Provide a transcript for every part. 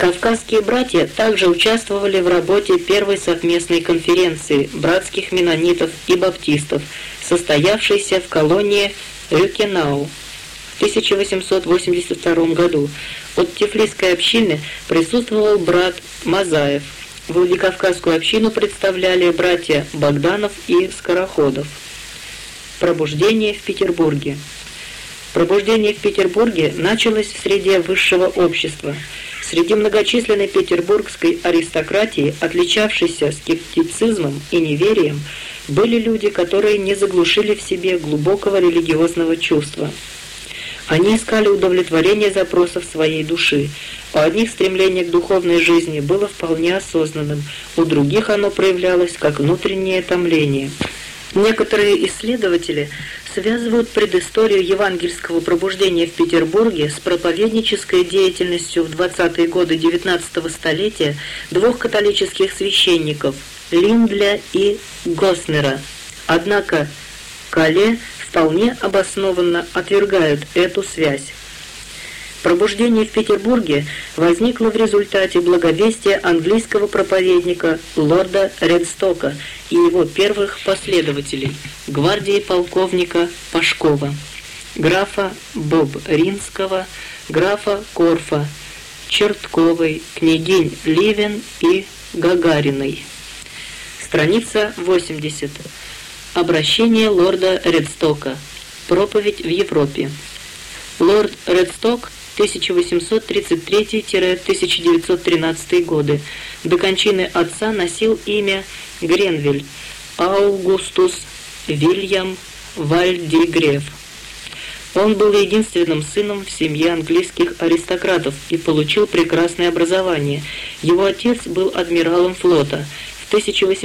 Кавказские братья также участвовали в работе первой совместной конференции братских меннонитов и баптистов, состоявшейся в колонии Рюкенау в 1882 году. От Тифлисской общины присутствовал брат Мазаев. Владикавказскую общину представляли братья Богданов и Скороходов. Пробуждение в Петербурге. Пробуждение в Петербурге началось в среде высшего общества. Среди многочисленной петербургской аристократии, отличавшейся скептицизмом и неверием, были люди, которые не заглушили в себе глубокого религиозного чувства. Они искали удовлетворение запросов своей души. У одних стремление к духовной жизни было вполне осознанным, у других оно проявлялось как внутреннее томление. Некоторые исследователи связывают предысторию евангельского пробуждения в Петербурге с проповеднической деятельностью в 20-е годы XIX столетия двух католических священников Линдля и Госнера. Однако Калле вполне обоснованно отвергают эту связь. Пробуждение в Петербурге возникло в результате благовестия английского проповедника лорда Редстока и его первых последователей, гвардии полковника Пашкова, графа Бобринского, графа Корфа, Чертковой, княгинь Ливен и Гагариной. Страница 80. Обращение лорда Редстока. Проповедь в Европе. Лорд Редсток 1833-1913 годы. До кончины отца носил имя Гренвиль Аугустус Вильям Вальдигреф. Он был единственным сыном в семье английских аристократов и получил прекрасное образование. Его отец был адмиралом флота. В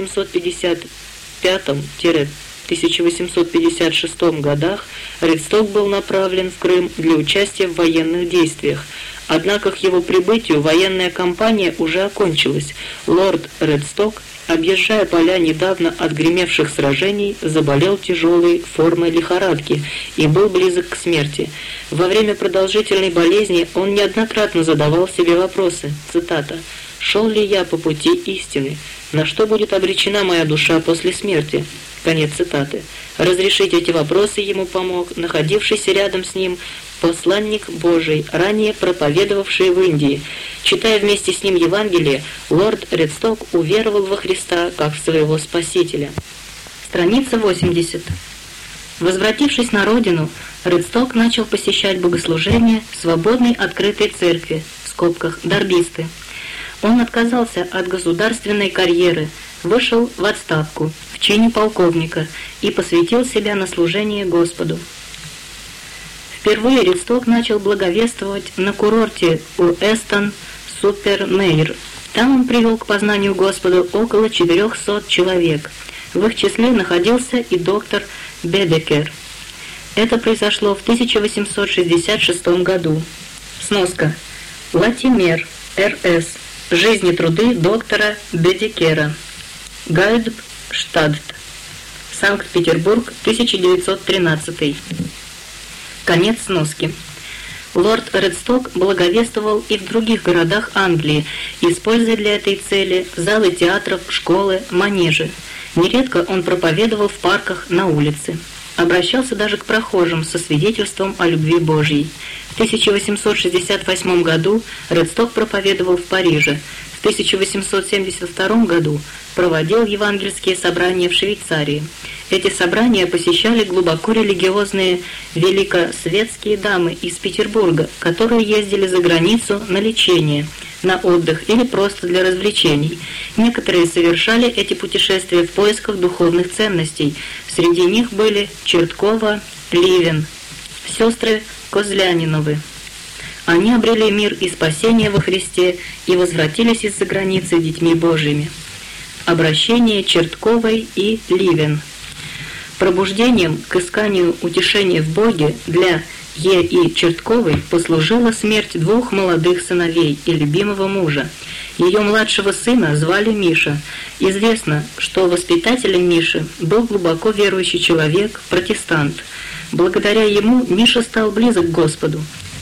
1855-1856 годах Редсток был направлен в Крым для участия в военных действиях. Однако к его прибытию военная кампания уже окончилась. Лорд Редсток, объезжая поля недавно отгремевших сражений, заболел тяжелой формой лихорадки и был близок к смерти. Во время продолжительной болезни он неоднократно задавал себе вопросы, цитата, «Шел ли я по пути истины? На что будет обречена моя душа после смерти?» Конец цитаты. Разрешить эти вопросы ему помог находившийся рядом с ним посланник Божий, ранее проповедовавший в Индии. Читая вместе с ним Евангелие, лорд Редсток уверовал во Христа как в своего Спасителя. Страница 80. Возвратившись на родину, Редсток начал посещать богослужения в свободной открытой церкви, в скобках «дарбисты». Он отказался от государственной карьеры, вышел в отставку в чине полковника и посвятил себя на служение Господу. Впервые Редсток начал благовествовать на курорте Уэстон-Супер-Мейр. Там он привел к познанию Господа около 400 человек. В их числе находился и доктор Бедекер. Это произошло в 1866 году. Сноска. Латимер, Р.С. Жизнь и труды доктора Бедекера. Гальдштадт. Санкт-Петербург, 1913. Конец сноски. Лорд Редсток благовествовал и в других городах Англии, используя для этой цели залы театров, школы, манежи. Нередко он проповедовал в парках, на улице. Обращался даже к прохожим со свидетельством о любви Божьей. В 1868 году Редсток проповедовал в Париже. В 1872 году проводил евангельские собрания в Швейцарии. Эти собрания посещали глубоко религиозные великосветские дамы из Петербурга, которые ездили за границу на лечение, на отдых или просто для развлечений. Некоторые совершали эти путешествия в поисках духовных ценностей. Среди них были Черткова, Ливен, сестры Козляниновы. Они обрели мир и спасение во Христе и возвратились из-за границы детьми Божьими. Обращение Чертковой и Ливен. Пробуждением к исканию утешения в Боге для Е.И. Чертковой послужила смерть двух молодых сыновей и любимого мужа. Ее младшего сына звали Миша. Известно, что воспитателем Миши был глубоко верующий человек, протестант. Благодаря ему Миша стал близок к Господу.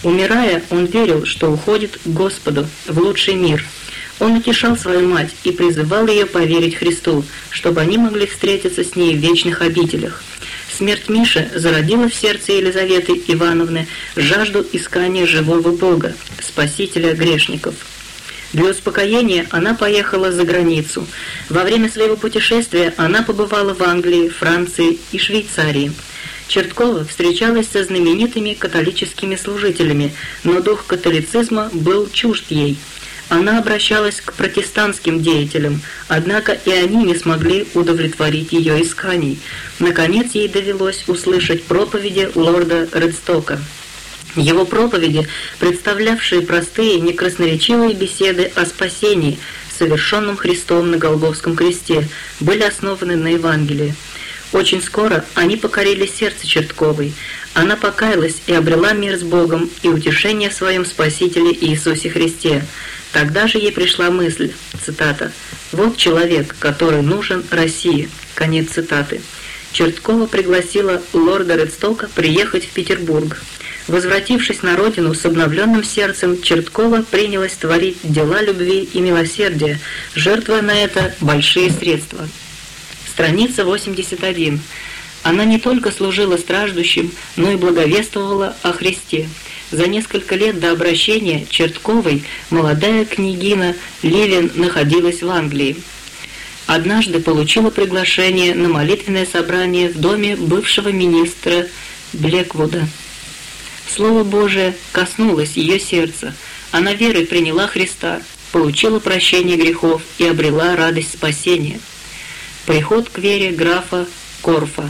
Умирая, он верил, что уходит к Господу, в лучший мир. Он утешал свою мать и призывал ее поверить Христу, чтобы они могли встретиться с ней в вечных обителях. Смерть Миши зародила в сердце Елизаветы Ивановны жажду искания живого Бога, Спасителя грешников. Для успокоения она поехала за границу. Во время своего путешествия она побывала в Англии, Франции и Швейцарии. Черткова встречалась со знаменитыми католическими служителями, но дух католицизма был чужд ей. Она обращалась к протестантским деятелям, однако и они не смогли удовлетворить ее исканий. Наконец ей довелось услышать проповеди лорда Редстока. Его проповеди, представлявшие простые, некрасноречивые беседы о спасении, совершенном Христом на Голгофском кресте, были основаны на Евангелии. Очень скоро они покорили сердце Чертковой. Она покаялась и обрела мир с Богом и утешение в своем Спасителе Иисусе Христе. Тогда же ей пришла мысль, цитата, «Вот человек, который нужен России», конец цитаты. Черткова пригласила лорда Редстока приехать в Петербург. Возвратившись на родину с обновленным сердцем, Черткова принялась творить дела любви и милосердия, жертвуя на это большие средства. Страница 81. Она не только служила страждущим, но и благовествовала о Христе. За несколько лет до обращения Чертковой молодая княгиня Левин находилась в Англии. Однажды получила приглашение на молитвенное собрание в доме бывшего министра Блеквуда. Слово Божие коснулось ее сердца. Она верой приняла Христа, получила прощение грехов и обрела радость спасения. Приход к вере графа Корфа,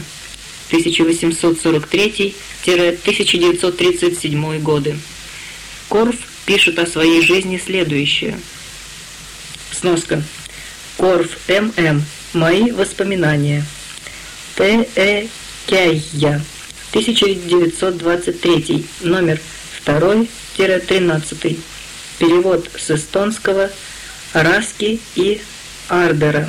1843-1937 годы. Корф пишет о своей жизни следующее. Сноска. Корф М.М. Мои воспоминания. Т.Э. Кяйя. 1923. Номер 2-13. Перевод с эстонского Раски и Ардера.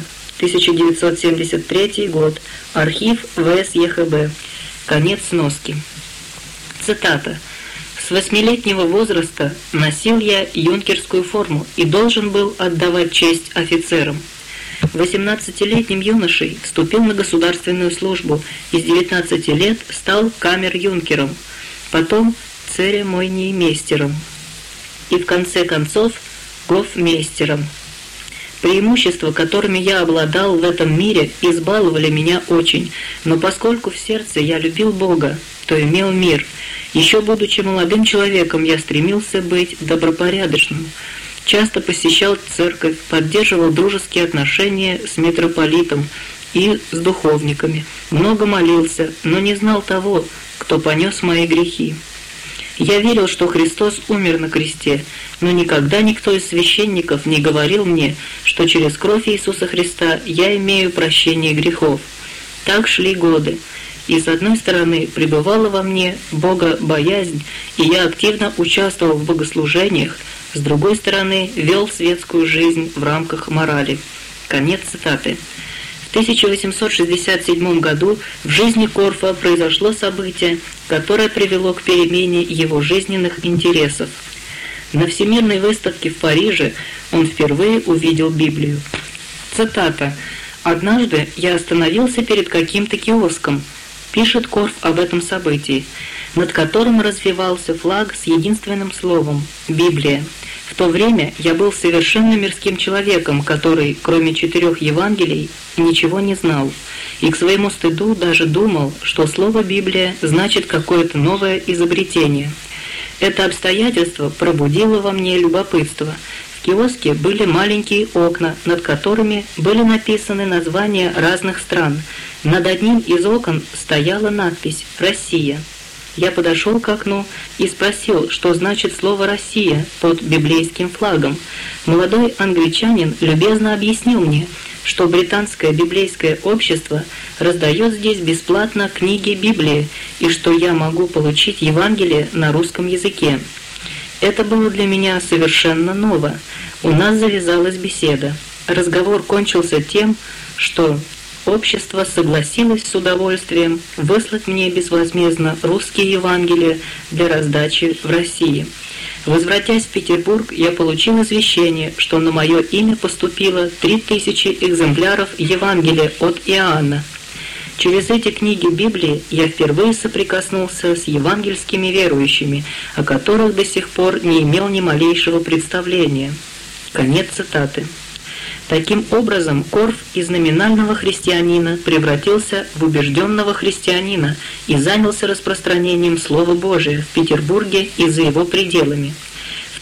1973 год. Архив ВСЕХБ. Конец сноски. Цитата. «С 8-летнего возраста носил я юнкерскую форму и должен был отдавать честь офицерам. 18-летним юношей вступил на государственную службу и с 19 лет стал камер-юнкером, потом церемониймейстером и в конце концов гофмейстером. Преимущества, которыми я обладал в этом мире, избаловали меня очень, но поскольку в сердце я любил Бога, то имел мир. Еще будучи молодым человеком, я стремился быть добропорядочным. Часто посещал церковь, поддерживал дружеские отношения с митрополитом и с духовниками. Много молился, но не знал того, кто понес мои грехи. Я верил, что Христос умер на кресте, но никогда никто из священников не говорил мне, что через кровь Иисуса Христа я имею прощение грехов. Так шли годы, и с одной стороны пребывала во мне богобоязнь, и я активно участвовал в богослужениях, с другой стороны вел светскую жизнь в рамках морали. Конец цитаты. В 1867 году в жизни Корфа произошло событие, которое привело к перемене его жизненных интересов. На Всемирной выставке в Париже он впервые увидел Библию. Цитата. «Однажды я остановился перед каким-то киоском», пишет Корф об этом событии, над которым развивался флаг с единственным словом «Библия». В то время я был совершенно мирским человеком, который, кроме 4 Евангелий, ничего не знал, и к своему стыду даже думал, что слово «Библия» значит какое-то новое изобретение. Это обстоятельство пробудило во мне любопытство. В киоске были маленькие окна, над которыми были написаны названия разных стран. Над одним из окон стояла надпись «Россия». Я подошел к окну и спросил, что значит слово «Россия» под библейским флагом. Молодой англичанин любезно объяснил мне, что британское библейское общество раздает здесь бесплатно книги Библии и что я могу получить Евангелие на русском языке. Это было для меня совершенно ново. У нас завязалась беседа. Разговор кончился тем, что общество согласилось с удовольствием выслать мне безвозмездно русские Евангелия для раздачи в России. Возвратясь в Петербург, я получил извещение, что на мое имя поступило 3000 экземпляров Евангелия от Иоанна. Через эти книги Библии я впервые соприкоснулся с евангельскими верующими, о которых до сих пор не имел ни малейшего представления. Конец цитаты. Таким образом, Корф из номинального христианина превратился в убежденного христианина и занялся распространением Слова Божия в Петербурге и за его пределами. В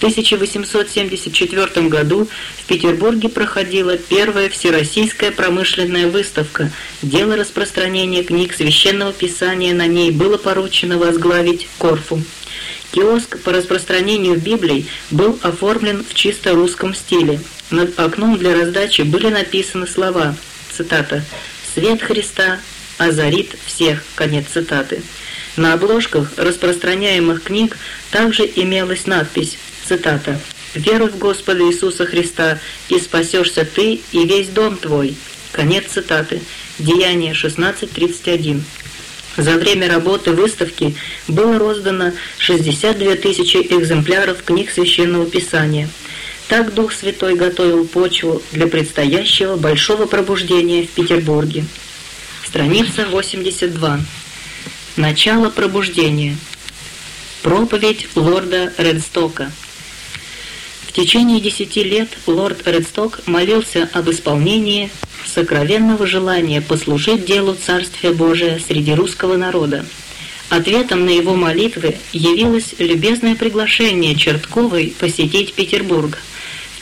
1874 году в Петербурге проходила первая всероссийская промышленная выставка. Дело распространения книг Священного Писания на ней было поручено возглавить Корфу. Киоск по распространению Библий был оформлен в чисто русском стиле. Над окном для раздачи были написаны слова, цитата, «Свет Христа озарит всех», конец цитаты. На обложках распространяемых книг также имелась надпись, цитата, «Веруй в Господа Иисуса Христа, и спасешься ты и весь дом твой», конец цитаты, Деяния 16:31. За время работы выставки было роздано 62 тысячи экземпляров книг Священного Писания. Так Дух Святой готовил почву для предстоящего большого пробуждения в Петербурге. Страница 82. Начало пробуждения. Проповедь лорда Редстока. В течение 10 лет лорд Редсток молился об исполнении сокровенного желания послужить делу Царствия Божия среди русского народа. Ответом на его молитвы явилось любезное приглашение Чертковой посетить Петербург. В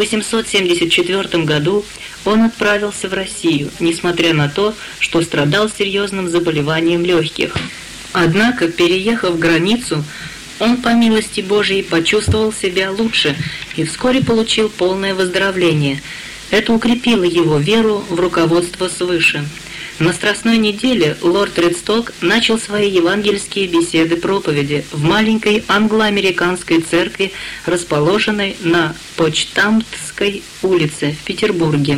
1874 году он отправился в Россию, несмотря на то, что страдал серьезным заболеванием легких. Однако, переехав границу, он, по милости Божией, почувствовал себя лучше и вскоре получил полное выздоровление. Это укрепило его веру в руководство свыше. На Страстной неделе лорд Редсток начал свои евангельские беседы-проповеди в маленькой англо-американской церкви, расположенной на Почтамтской улице в Петербурге.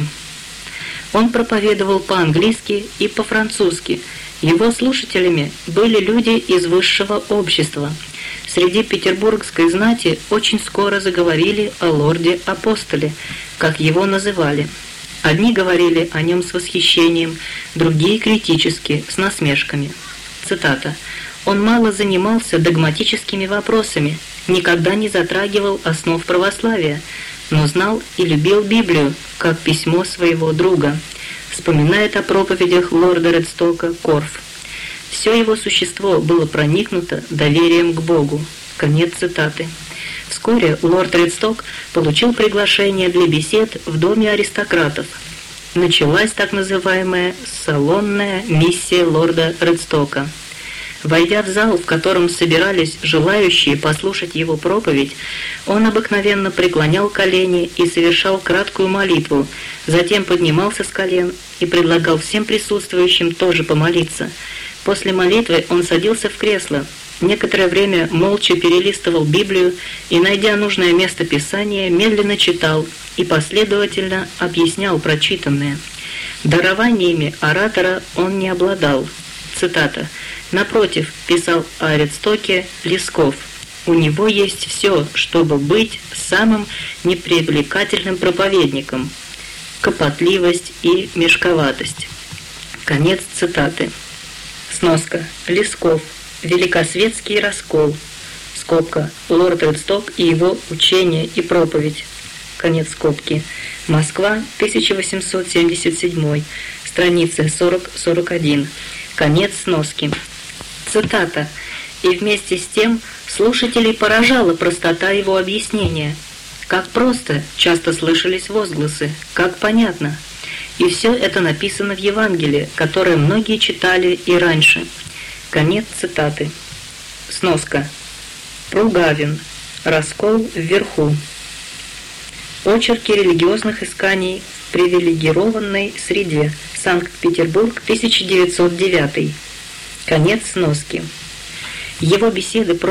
Он проповедовал по-английски и по-французски. Его слушателями были люди из высшего общества. Среди петербургской знати очень скоро заговорили о лорде-апостоле, как его называли. Одни говорили о нем с восхищением, другие критически, с насмешками. Цитата. «Он мало занимался догматическими вопросами, никогда не затрагивал основ православия, но знал и любил Библию, как письмо своего друга», вспоминает о проповедях лорда Редстока Корф. Все его существо было проникнуто доверием к Богу. Конец цитаты. Вскоре лорд Редсток получил приглашение для бесед в доме аристократов. Началась так называемая салонная миссия лорда Редстока. Войдя в зал, в котором собирались желающие послушать его проповедь, он обыкновенно преклонял колени и совершал краткую молитву, затем поднимался с колен и предлагал всем присутствующим тоже помолиться. После молитвы он садился в кресло, некоторое время молча перелистывал Библию и, найдя нужное место Писания, медленно читал и последовательно объяснял прочитанное. Дарованиями оратора он не обладал. Цитата. «Напротив, — писал о Редстоке Лесков, — у него есть все, чтобы быть самым непривлекательным проповедником — копотливость и мешковатость». Конец цитаты. Сноска. Лесков. Великосветский раскол. Скобка. Лорд Редсток и его учение и проповедь. Конец скобки. Москва, 1877. Страницы 40-41. Конец сноски. Цитата. «И вместе с тем слушателей поражала простота его объяснения. Как просто, часто слышались возгласы, как понятно. И все это написано в Евангелии, которое многие читали и раньше». Конец цитаты. Сноска. Пругавин. Раскол вверху. Очерки религиозных исканий в привилегированной среде. Санкт-Петербург, 1909. Конец сноски. Его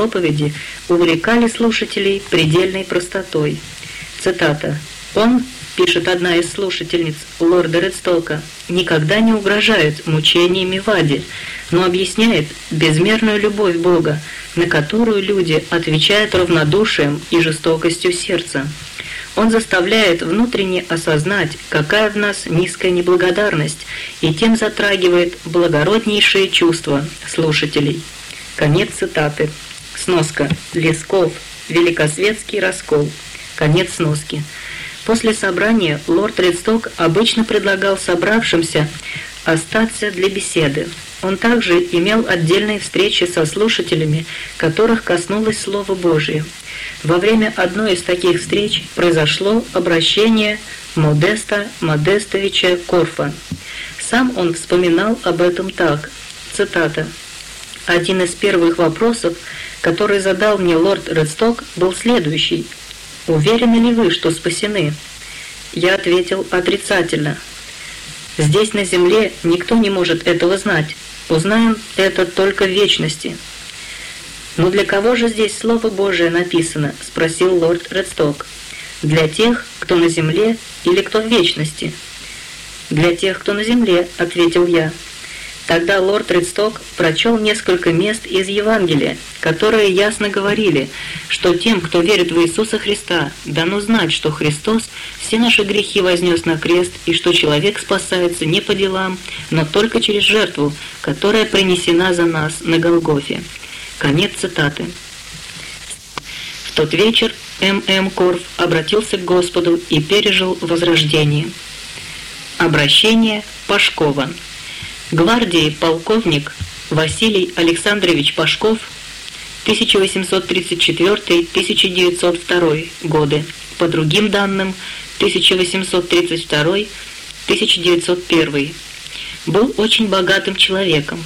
беседы-проповеди увлекали слушателей предельной простотой. Цитата. «Он пишет одна из слушательниц лорда Редстока, никогда не угрожает мучениями в аде, но объясняет безмерную любовь Бога, на которую люди отвечают равнодушием и жестокостью сердца. Он заставляет внутренне осознать, какая в нас низкая неблагодарность, и тем затрагивает благороднейшие чувства слушателей. Конец цитаты. Сноска. Лесков. Великосветский раскол. Конец сноски. После собрания лорд Редсток обычно предлагал собравшимся остаться для беседы. Он также имел отдельные встречи со слушателями, которых коснулось Слово Божие. Во время одной из таких встреч произошло обращение Модеста Модестовича Корфа. Сам он вспоминал об этом так, цитата: «Один из первых вопросов, который задал мне лорд Редсток, был следующий: уверены ли вы, что спасены?» Я ответил отрицательно. «Здесь на земле никто не может этого знать. Узнаем это только в вечности». «Но для кого же здесь Слово Божие написано?» – спросил лорд Редсток. «Для тех, кто на земле, или кто в вечности?» «Для тех, кто на земле», – ответил я. Тогда лорд Редсток прочел несколько мест из Евангелия, которые ясно говорили, что тем, кто верит в Иисуса Христа, дано знать, что Христос все наши грехи вознес на крест, и что человек спасается не по делам, но только через жертву, которая принесена за нас на Голгофе. Конец цитаты. В тот вечер М.М. Корф обратился к Господу и пережил возрождение. Обращение Пашкова. Гвардии полковник Василий Александрович Пашков, 1834-1902 годы, по другим данным 1832-1901, был очень богатым человеком.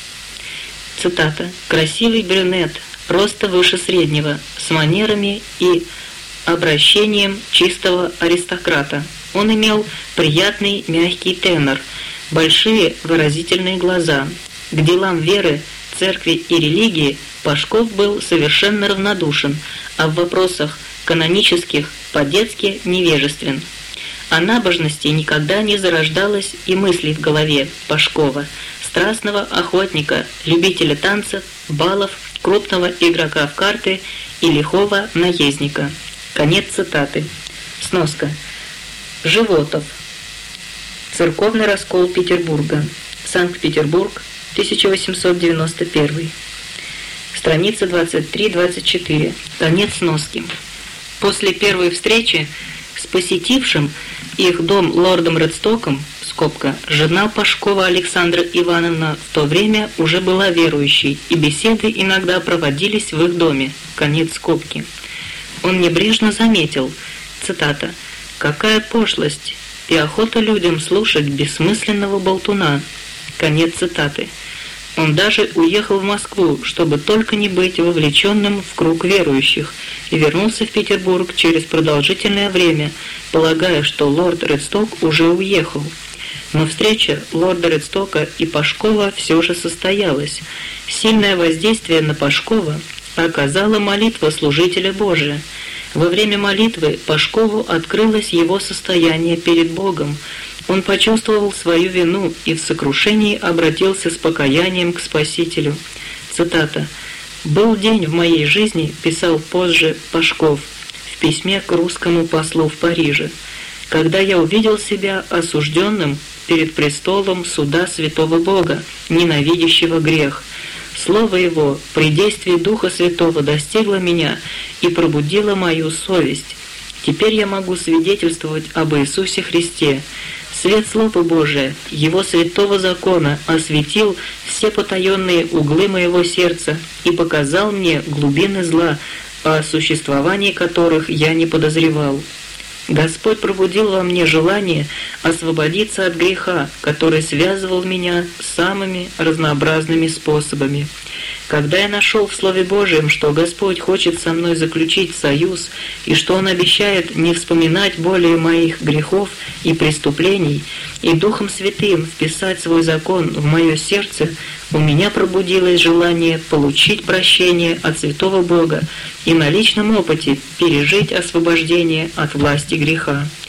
Цитата: «Красивый брюнет, роста выше среднего, с манерами и обращением чистого аристократа. Он имел приятный мягкий тенор, большие выразительные глаза. К делам веры, церкви и религии Пашков был совершенно равнодушен, а в вопросах канонических по-детски невежествен. О набожности никогда не зарождалось и мыслей в голове Пашкова, страстного охотника, любителя танцев, балов, крупного игрока в карты и лихого наездника». Конец цитаты. Сноска. Животов. Церковный раскол Петербурга. Санкт-Петербург, 1891. Страница 23-24. Конец сноски. После первой встречи с посетившим их дом лордом Редстоком, скобка, жена Пашкова Александра Ивановна в то время уже была верующей, и беседы иногда проводились в их доме. Конец скобки. Он небрежно заметил, цитата: «Какая пошлость и охота людям слушать бессмысленного болтуна». Конец цитаты. Он даже уехал в Москву, чтобы только не быть вовлеченным в круг верующих, и вернулся в Петербург через продолжительное время, полагая, что лорд Редсток уже уехал. Но встреча лорда Редстока и Пашкова все же состоялась. Сильное воздействие на Пашкова оказала молитва служителя Божия. Во время молитвы Пашкову открылось его состояние перед Богом. Он почувствовал свою вину и в сокрушении обратился с покаянием к Спасителю. Цитата: «Был день в моей жизни», — писал позже Пашков в письме к русскому послу в Париже, «когда я увидел себя осужденным перед престолом суда святого Бога, ненавидящего грех. Слово Его при действии Духа Святого достигло меня и пробудило мою совесть. Теперь я могу свидетельствовать об Иисусе Христе. Свет Слова Божия, Его святого закона осветил все потаенные углы моего сердца и показал мне глубины зла, о существовании которых я не подозревал. Господь пробудил во мне желание освободиться от греха, который связывал меня самыми разнообразными способами. Когда я нашел в Слове Божьем, что Господь хочет со мной заключить союз, и что Он обещает не вспоминать более моих грехов и преступлений, и Духом Святым вписать свой закон в мое сердце, у меня пробудилось желание получить прощение от святого Бога и на личном опыте пережить освобождение от власти греха.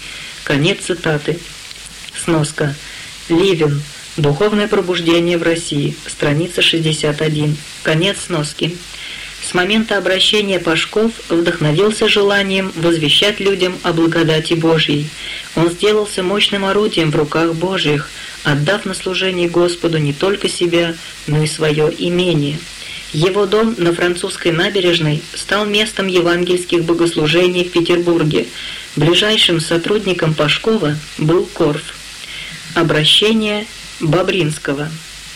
Конец цитаты. Сноска. Ливен. Духовное пробуждение в России. Страница 61. Конец сноски. С момента обращения Пашков вдохновился желанием возвещать людям о благодати Божьей. Он сделался мощным орудием в руках Божьих, отдав на служение Господу не только себя, но и свое имение. Его дом на Французской набережной стал местом евангельских богослужений в Петербурге. Ближайшим сотрудником Пашкова был Корф. Обращение Бобринского.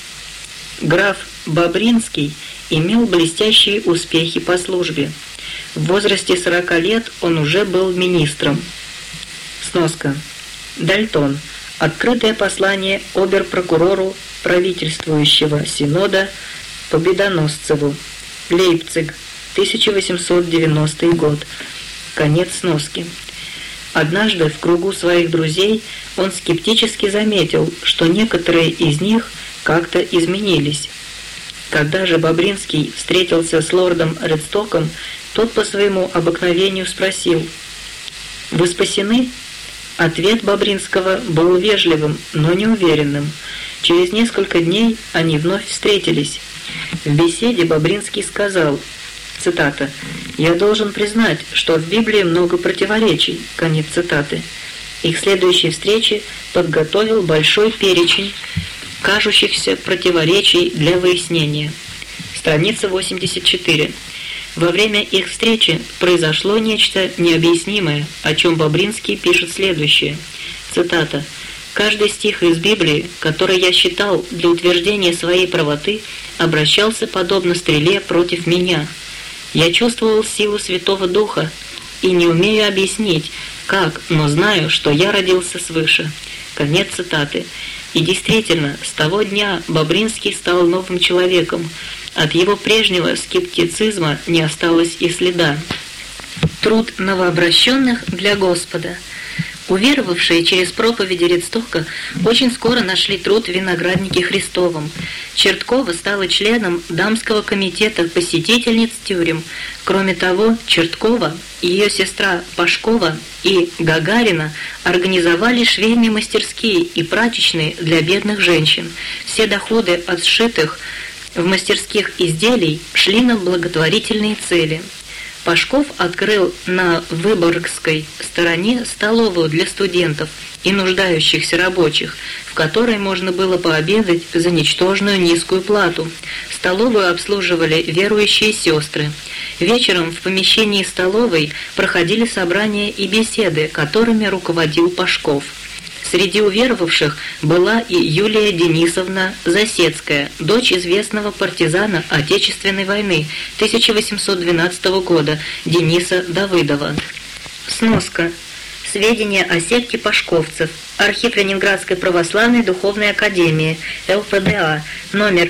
Граф Бобринский имел блестящие успехи по службе. В возрасте 40 лет он уже был министром. Сноска. Дальтон. Открытое послание обер-прокурору правительствующего синода Победоносцеву. Лейпциг, 1890 год. Конец сноски. Однажды в кругу своих друзей он скептически заметил, что некоторые из них как-то изменились. Когда же Бобринский встретился с лордом Редстоком, тот по своему обыкновению спросил: «Вы спасены?» Ответ Бобринского был вежливым, но неуверенным. Через несколько дней они вновь встретились. В беседе Бобринский сказал, цитата, «Я должен признать, что в Библии много противоречий». Конец цитаты. Их следующей встрече подготовил большой перечень кажущихся противоречий для выяснения. Страница 84. Во время их встречи произошло нечто необъяснимое, о чем Бобринский пишет следующее. Цитата. «Каждый стих из Библии, который я считал для утверждения своей правоты, обращался подобно стреле против меня. Я чувствовал силу Святого Духа и не умею объяснить, как, но знаю, что я родился свыше». Конец цитаты. И действительно, с того дня Бобринский стал новым человеком. От его прежнего скептицизма не осталось и следа. Труд новообращенных для Господа. Уверовавшие через проповеди Редстока очень скоро нашли труд в винограднике Христовом. Черткова стала членом дамского комитета посетительниц тюрем. Кроме того, Черткова, ее сестра Пашкова и Гагарина организовали швейные мастерские и прачечные для бедных женщин. Все доходы от сшитых в мастерских изделий шли на благотворительные цели. Пашков открыл на Выборгской стороне столовую для студентов и нуждающихся рабочих, в которой можно было пообедать за ничтожную низкую плату. Столовую обслуживали верующие сестры. Вечером в помещении столовой проходили собрания и беседы, которыми руководил Пашков. Среди уверовавших была и Юлия Денисовна Засецкая, дочь известного партизана Отечественной войны 1812 года Дениса Давыдова. Сноска. Сведения о секте пашковцев. Архив Ленинградской православной духовной академии, ЛПДА, номер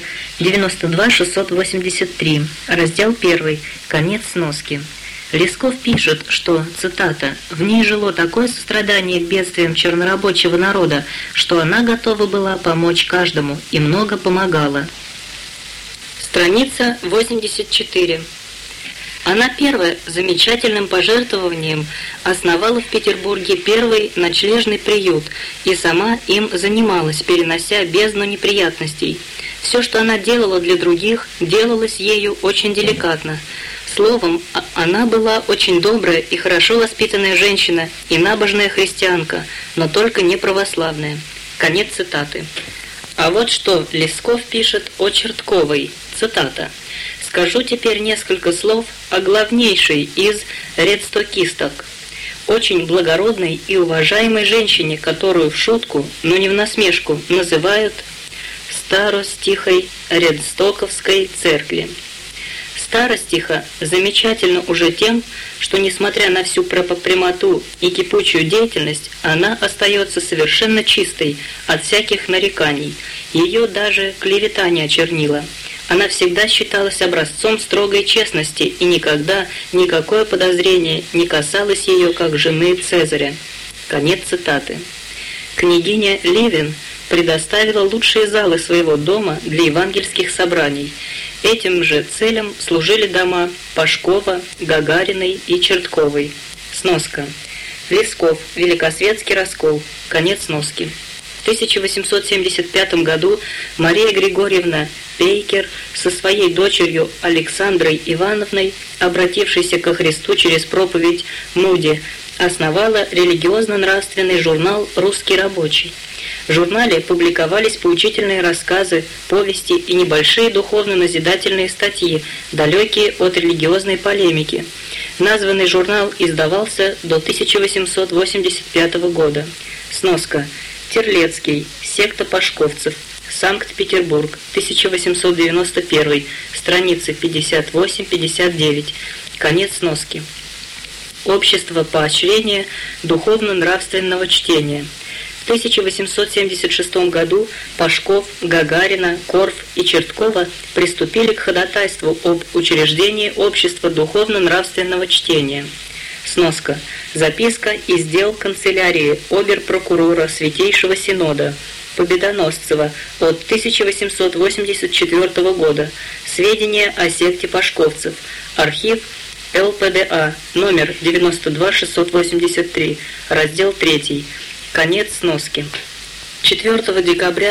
92683, раздел 1, конец сноски. Лесков пишет, что, цитата, «в ней жило такое сострадание к бедствиям чернорабочего народа, что она готова была помочь каждому и много помогала». Страница 84. Она первая замечательным пожертвованием основала в Петербурге первый ночлежный приют и сама им занималась, перенося бездну неприятностей. Все, что она делала для других, делалось ею очень деликатно. Словом, она была очень добрая и хорошо воспитанная женщина и набожная христианка, но только не православная. Конец цитаты. А вот что Лесков пишет о Чертковой. Цитата. «Скажу теперь несколько слов о главнейшей из редстокисток, очень благородной и уважаемой женщине, которую в шутку, но не в насмешку, называют старостихой Редстоковской церкви. Старостиха замечательна уже тем, что, несмотря на всю прямоту и кипучую деятельность, она остается совершенно чистой от всяких нареканий. Ее даже клевета не очернила. Она всегда считалась образцом строгой честности, и никогда никакое подозрение не касалось ее как жены Цезаря». Конец цитаты. Княгиня Ливен предоставила лучшие залы своего дома для евангельских собраний. Этим же целям служили дома Пашкова, Гагариной и Чертковой. Сноска. Лесков. Великосветский раскол. Конец сноски. В 1875 году Мария Григорьевна Пейкер со своей дочерью Александрой Ивановной, обратившейся ко Христу через проповедь Муди, основала религиозно-нравственный журнал «Русский рабочий». В журнале публиковались поучительные рассказы, повести и небольшие духовно-назидательные статьи, далекие от религиозной полемики. Названный журнал издавался до 1885 года. Сноска. Терлецкий. Секта пашковцев. Санкт-Петербург. 1891. Страницы 58-59. Конец сноски. Общество поощрения духовно-нравственного чтения. В 1876 году Пашков, Гагарина, Корф и Черткова приступили к ходатайству об учреждении общества духовно-нравственного чтения. Сноска. Записка из дел канцелярии обер-прокурора Святейшего Синода Победоносцева от 1884 года. Сведения о секте пашковцев. Архив ЛПДА, номер 92-683, раздел 3. Конец сноски. 4 декабря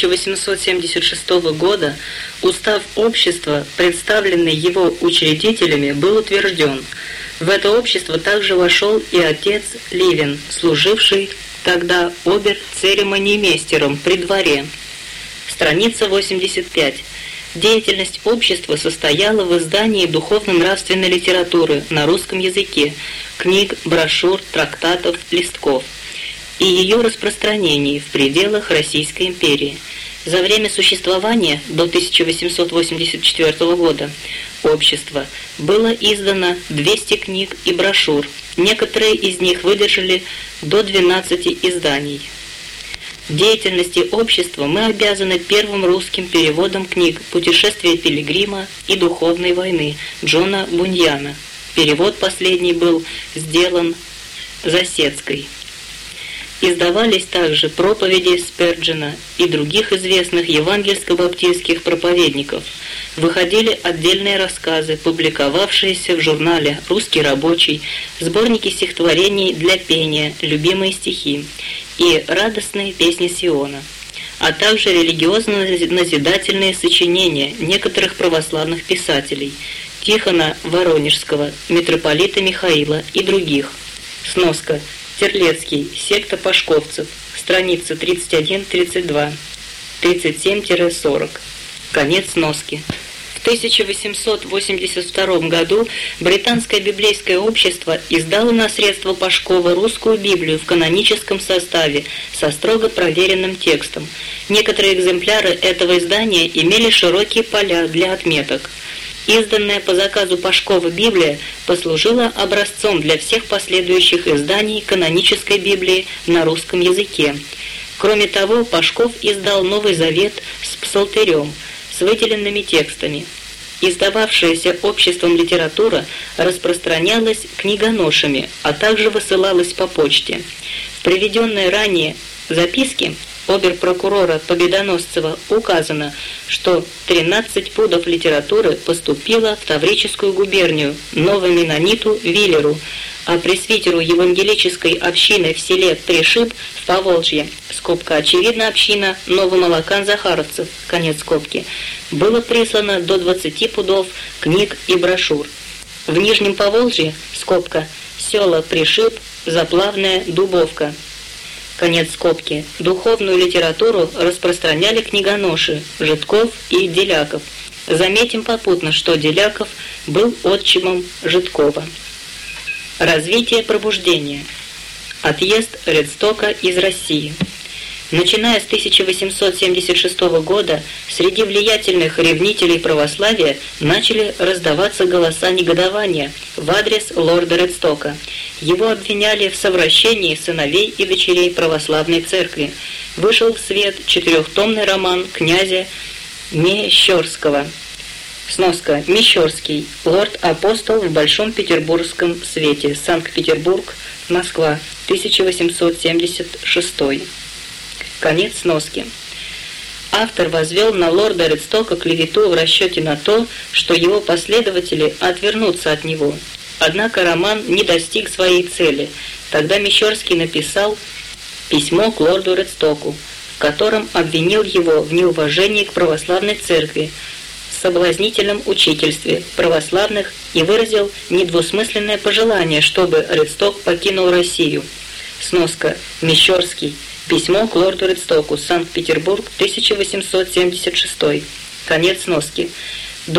1876 года устав общества, представленный его учредителями, был утвержден. В это общество также вошел и отец Ливин, служивший тогда обер-церемониймейстером при дворе. Страница 85. Деятельность общества состояла в издании духовно-нравственной литературы на русском языке, книг, брошюр, трактатов, листков, и ее распространении в пределах Российской империи. За время существования до 1884 года общества было издано 200 книг и брошюр, некоторые из них выдержали до 12 изданий. Деятельности общества мы обязаны первым русским переводом книг «Путешествие пилигрима» и «Духовной войны» Джона Буньяна. Перевод последний был сделан Засецкой. Издавались также проповеди Сперджена и других известных евангельско-баптистских проповедников. Выходили отдельные рассказы, публиковавшиеся в журнале «Русский рабочий», сборники стихотворений для пения, любимые стихи и радостные песни Сиона, а также религиозно-назидательные сочинения некоторых православных писателей Тихона Воронежского, митрополита Михаила и других. Сноска. Терлецкий. Секта пашковцев. Страница 31-32, 37-40. Конец сноски. В 1882 году Британское библейское общество издало на средства Пашкова русскую Библию в каноническом составе со строго проверенным текстом. Некоторые экземпляры этого издания имели широкие поля для отметок. Изданная по заказу Пашкова Библия послужила образцом для всех последующих изданий канонической Библии на русском языке. Кроме того, Пашков издал Новый Завет с псалтырем, с выделенными текстами. Издававшаяся обществом литература распространялась книгоношами, а также высылалась по почте. В приведенной ранее записке обер-прокурора Победоносцева указано, что 13 пудов литературы поступило в Таврическую губернию новоменониту Виллеру, а пресвитеру евангелической общины в селе Пришиб в Поволжье, скобка, очевидно, община Новомолокан-Захаровцев, конец скобки, было прислано до 20 пудов книг и брошюр. В Нижнем Поволжье, скобка, села Пришиб, Заплавная Дубовка, конец скобки, духовную литературу распространяли книгоноши Жидков и Деляков. Заметим попутно, что Деляков был отчимом Жидкова. Развитие пробуждения. Отъезд Редстока из России. Начиная с 1876 года среди влиятельных ревнителей православия начали раздаваться голоса негодования в адрес лорда Редстока. Его обвиняли в совращении сыновей и дочерей православной церкви. Вышел в свет 4-томный роман князя Мещерского. Сноска. Мещерский. Лорд-апостол в Большом Петербургском свете. Санкт-Петербург, Москва. 1876. Конец сноски. Автор возвел на лорда Редстока клевету в расчете на то, что его последователи отвернутся от него. Однако роман не достиг своей цели. Тогда Мещерский написал письмо к лорду Редстоку, в котором обвинил его в неуважении к православной церкви, соблазнительном учительстве православных и выразил недвусмысленное пожелание, чтобы Редсток покинул Россию. Сноска. Мещерский. Письмо к лорду Редстоку. Санкт-Петербург, 1876. Конец сноски. До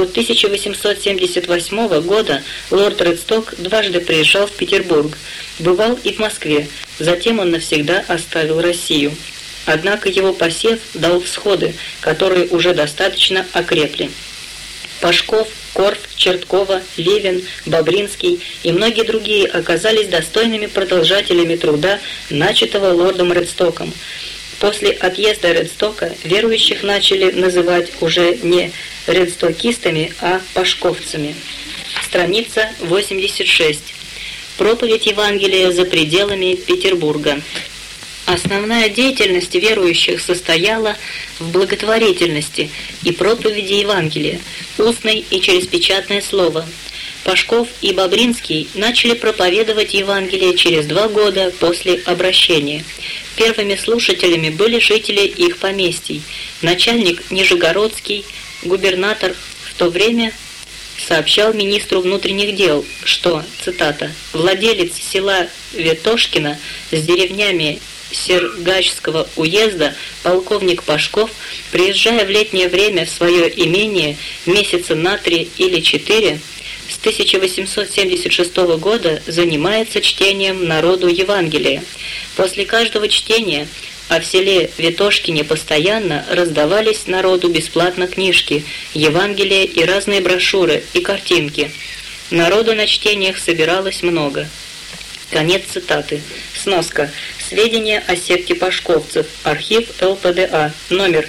1878 года лорд Редсток дважды приезжал в Петербург, бывал и в Москве, затем он навсегда оставил Россию. Однако его посев дал всходы, которые уже достаточно окрепли. Пашков, Корф, Черткова, Левин, Бобринский и многие другие оказались достойными продолжателями труда, начатого лордом Редстоком. После отъезда Редстока верующих начали называть уже не редстокистами, а пашковцами. Страница 86. Проповедь Евангелия за пределами Петербурга. Основная деятельность верующих состояла в благотворительности и проповеди Евангелия, устной и через печатное слово. Пашков и Бобринский начали проповедовать Евангелие через 2 года после обращения. Первыми слушателями были жители их поместий. Начальник Нижегородский, губернатор в то время сообщал министру внутренних дел, что, цитата, «владелец села Ветошкино с деревнями Сергачского уезда, полковник Пашков, приезжая в летнее время в свое имение месяца на 3 или 4, с 1876 года занимается чтением народу Евангелия. После каждого чтения, а в селе Ветошкине постоянно раздавались народу бесплатно книжки, Евангелия и разные брошюры и картинки. Народу на чтениях собиралось много». Конец цитаты. Сноска. Сведения о секте пашковцев. Архив ЛПДА. Номер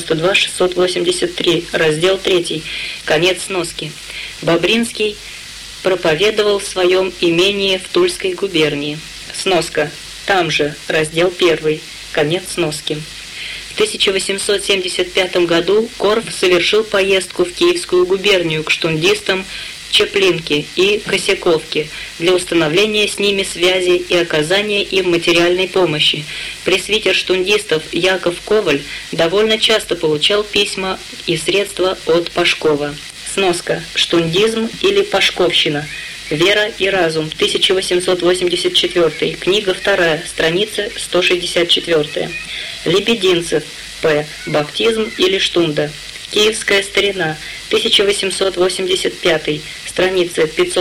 92683. Раздел 3. Конец сноски. Бобринский проповедовал в своем имении в Тульской губернии. Сноска. Там же. Раздел 1. Конец сноски. В 1875 году Корф совершил поездку в Киевскую губернию к штундистам Чеплинке и Косяковке для установления с ними связи и оказания им материальной помощи. Пресвитер штундистов Яков Коваль довольно часто получал письма и средства от Пашкова. Сноска. Штундизм или Пашковщина. «Вера и разум», 1884, книга 2, страница 164. Лебединцев, П. «Баптизм или штунда». Киевская старина, 1885, страница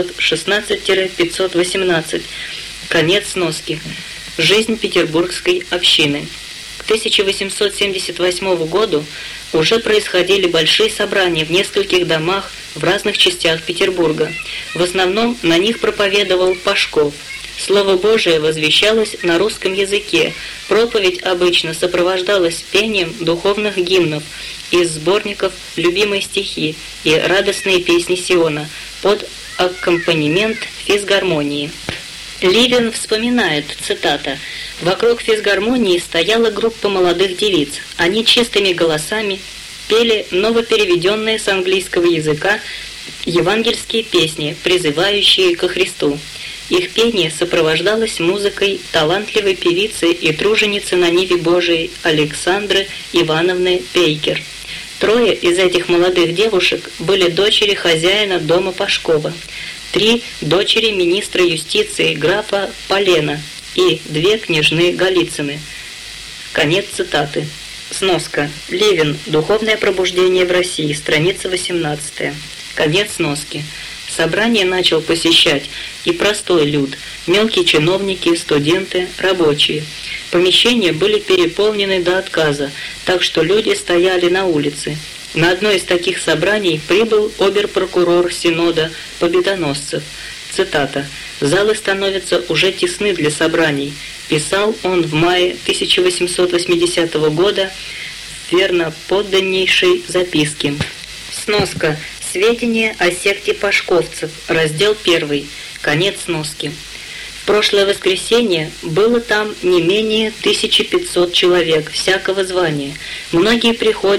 516-518. Конец сноски. Жизнь петербургской общины. К 1878 году уже происходили большие собрания в нескольких домах в разных частях Петербурга. В основном на них проповедовал Пашков. Слово Божие возвещалось на русском языке. Проповедь обычно сопровождалась пением духовных гимнов из сборников «Любимые стихи» и «Радостные песни Сиона» под аккомпанемент физгармонии. Ливин вспоминает, цитата, «Вокруг физгармонии стояла группа молодых девиц. Они чистыми голосами пели новопереведенные с английского языка евангельские песни, призывающие ко Христу. Их пение сопровождалось музыкой талантливой певицы и труженицы на ниве Божией Александры Ивановны Пейкер. 3 из этих молодых девушек были дочери хозяина дома Пашкова, 3 дочери министра юстиции графа Полена и 2 княжны Голицыны». Конец цитаты. Сноска. Левин. «Духовное пробуждение в России», страница 18. Конец сноски. Собрание начал посещать и простой люд, мелкие чиновники, студенты, рабочие. Помещения были переполнены до отказа, так что люди стояли на улице. На одно из таких собраний прибыл обер-прокурор Синода Победоносцев. Цитата. «Залы становятся уже тесны для собраний», писал он в мае 1880 года в верноподданнейшей записке. Сноска. Сведения о секте пашковцев. Раздел 1. Конец сноски. В прошлое воскресенье было там не менее 1500 человек всякого звания. Многие приходят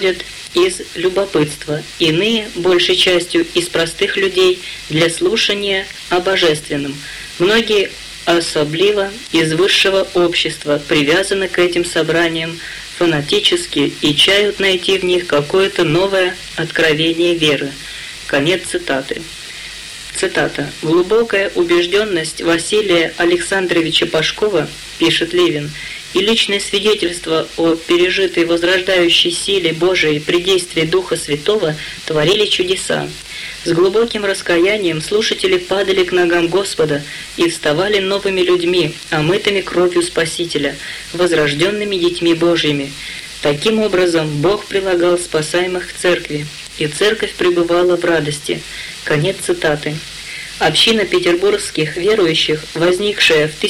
из любопытства, иные, большей частью, из простых людей для слушания о божественном. Многие, особливо из высшего общества, привязаны к этим собраниям фанатически и чают найти в них какое-то новое откровение веры. Конец цитаты. Цитата. «Глубокая убежденность Василия Александровича Пашкова, — пишет Левин, — и личное свидетельство о пережитой возрождающей силе Божией при действии Духа Святого творили чудеса. С глубоким раскаянием слушатели падали к ногам Господа и вставали новыми людьми, омытыми кровью Спасителя, возрожденными детьми Божьими. Таким образом, Бог прилагал спасаемых к церкви, и церковь пребывала в радости». Конец цитаты. Община петербургских верующих, возникшая в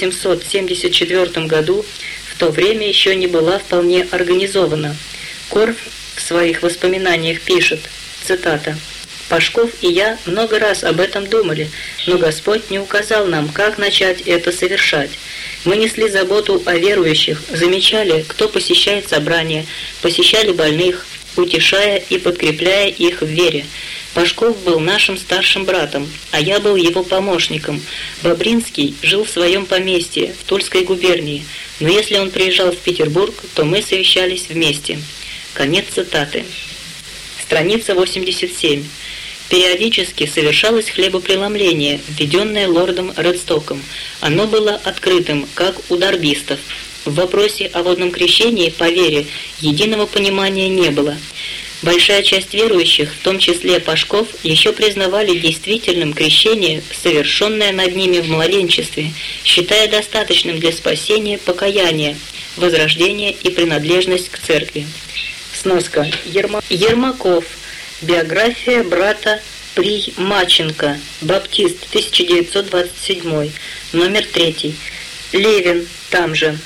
1874 году, в то время еще не была вполне организована. Корф в своих воспоминаниях пишет, цитата, «Пашков и я много раз об этом думали, но Господь не указал нам, как начать это совершать. Мы несли заботу о верующих, замечали, кто посещает собрания, посещали больных, утешая и подкрепляя их в вере. Пашков был нашим старшим братом, а я был его помощником. Бобринский жил в своем поместье в Тульской губернии, но если он приезжал в Петербург, то мы совещались вместе». Конец цитаты. Страница 87. Периодически совершалось хлебопреломление, введенное лордом Редстоком. Оно было открытым, как у дарбистов. В вопросе о водном крещении по вере единого понимания не было. Большая часть верующих, в том числе Пашков, еще признавали действительным крещение, совершенное над ними в младенчестве, считая достаточным для спасения покаяние, возрождение и принадлежность к церкви. Сноска. Ермаков. Биография брата Примаченко. Баптист. 1927. Номер 3. Левин. Там же.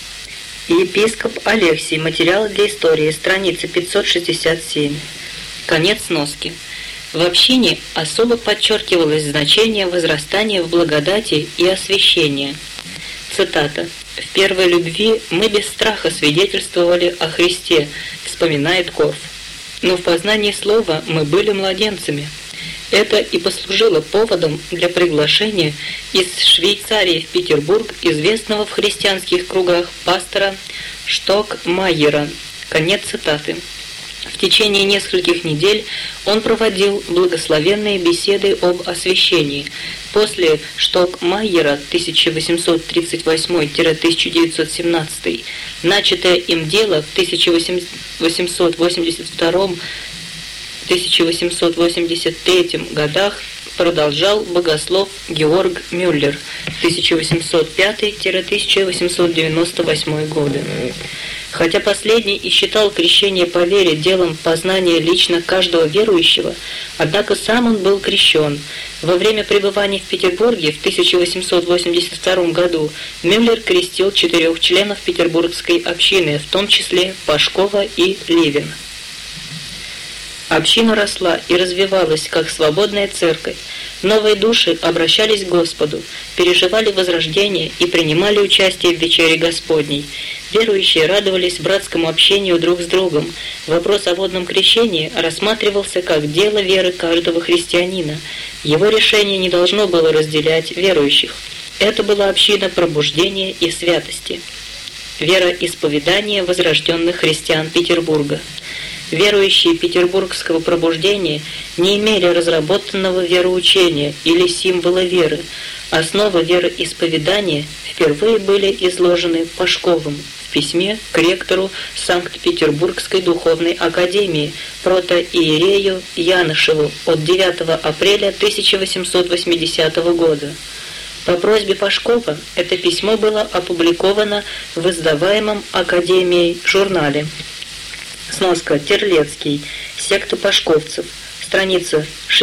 Епископ Алексий. Материалы для истории. Страница 567. Конец сноски. В общине особо подчеркивалось значение возрастания в благодати и освящения. Цитата. «В первой любви мы без страха свидетельствовали о Христе», вспоминает Корф. «Но в познании слова мы были младенцами. Это и послужило поводом для приглашения из Швейцарии в Петербург известного в христианских кругах пастора Штокмайера». Конец цитаты. В течение нескольких недель он проводил благословенные беседы об освящении. После Штокмайера 1838-1917 начатое им дело в 1882-1883 годах продолжал богослов Георг Мюллер 1805-1898 годы. Хотя последний и считал крещение по вере делом познания лично каждого верующего, однако сам он был крещен. Во время пребывания в Петербурге в 1882 году Мюллер крестил 4 членов петербургской общины, в том числе Пашкова и Левина. Община росла и развивалась, как свободная церковь. Новые души обращались к Господу, переживали возрождение и принимали участие в вечере Господней. Верующие радовались братскому общению друг с другом. Вопрос о водном крещении рассматривался как дело веры каждого христианина. Его решение не должно было разделять верующих. Это была община пробуждения и святости. Вероисповедание возрожденных христиан Петербурга. Верующие петербургского пробуждения не имели разработанного вероучения или символа веры. Основы вероисповедания впервые были изложены Пашковым в письме к ректору Санкт-Петербургской духовной академии протоиерею Янышеву от 9 апреля 1880 года. По просьбе Пашкова это письмо было опубликовано в издаваемом Академией журнале. Сноска. Терлецкий. Секта пашковцев. Страница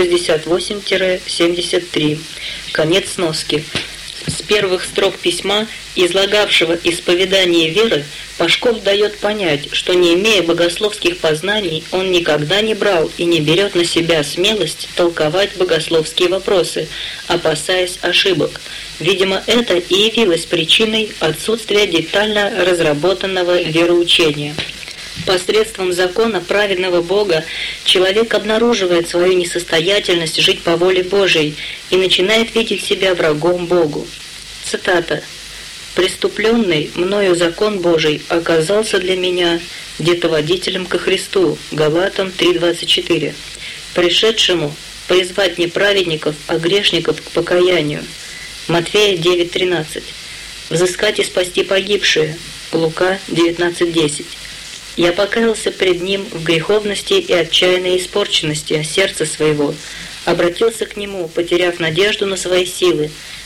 68-73. Конец сноски. С первых строк письма, излагавшего исповедание веры, Пашков дает понять, что не имея богословских познаний, он никогда не брал и не берет на себя смелость толковать богословские вопросы, опасаясь ошибок. Видимо, это и явилось причиной отсутствия детально разработанного вероучения. Посредством закона праведного Бога человек обнаруживает свою несостоятельность жить по воле Божией и начинает видеть себя врагом Богу. Цитата. «Преступленный мною закон Божий оказался для меня детоводителем ко Христу». Галатам 3:24. «Пришедшему призвать не праведников, а грешников к покаянию». Матфея 9:13. «Взыскать и спасти погибшие». Лука 19:10. «Я покаялся пред Ним в греховности и отчаянной испорченности сердца своего, обратился к Нему, потеряв надежду на свои силы,